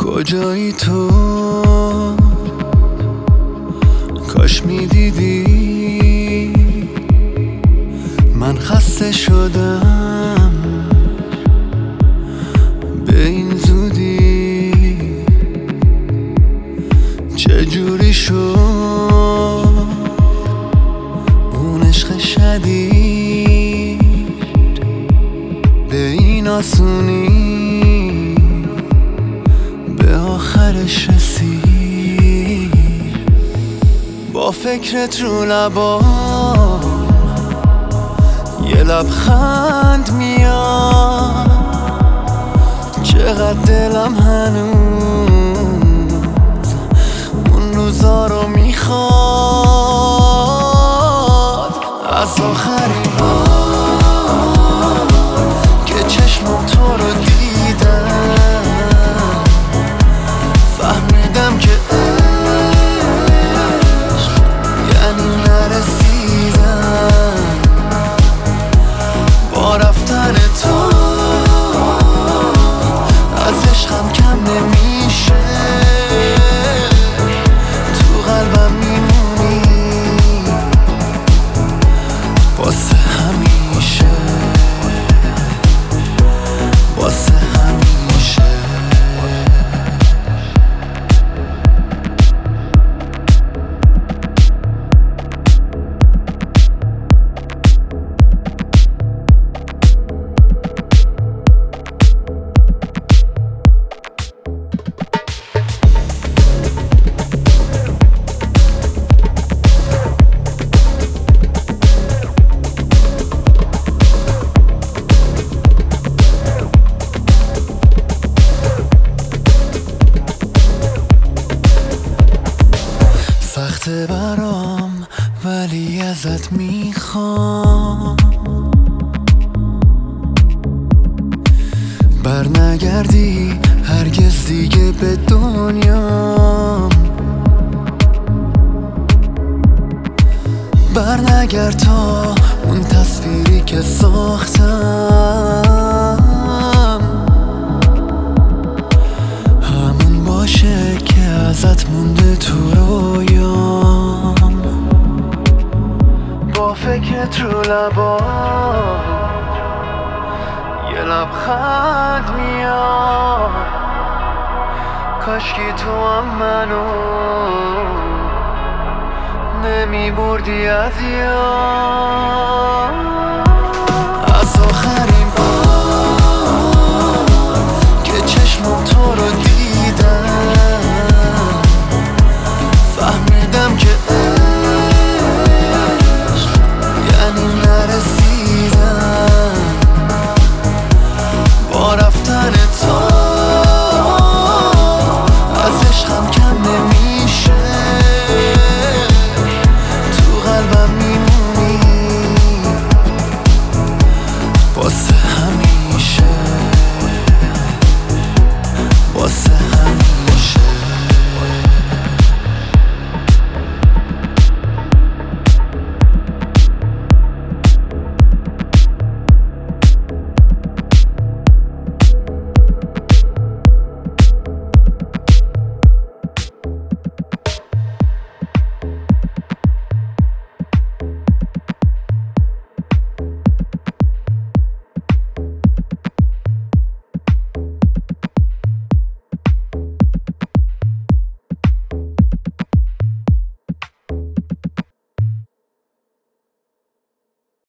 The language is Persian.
کجایی تو؟ کاش میدیدی من خسته شدم به این زودی. چجوری شد اون عشق شدید به این آسونی به آخرش رسید؟ با فکرت رو لبام یه لبخند میاد، چقدر دلم هنوز اون روزا رو میخواد. از آخرین بار که چشمم تو رو دیدم فهمیدم که عشق یعنی نرسیدم. با رفتن تو از عشقم کم نمیشه، تو قلبم میمونی واسه همیشه، واسه همیشه. سخته برام ولی ازت میخوام برنگردی هرگز دیگه به دنیام. برنگرد تا اون تصویری که ساختم همون باشه که ازت مونده تو رویام. با فکرت رو لبام یه لبخند میاد، کاشکی تو هم منو نمی بردی از یاد.